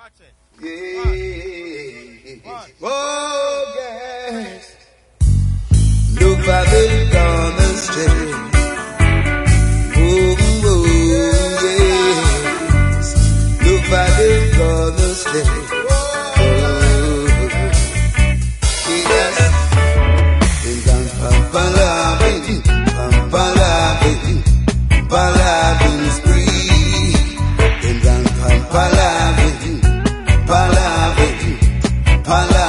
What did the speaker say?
Yeah. Oh, yes. Nobody gonna stay. Oh, yes. Nobody gonna stay. Oh, yes. Palavin spree. Palavin, palavin, palavin.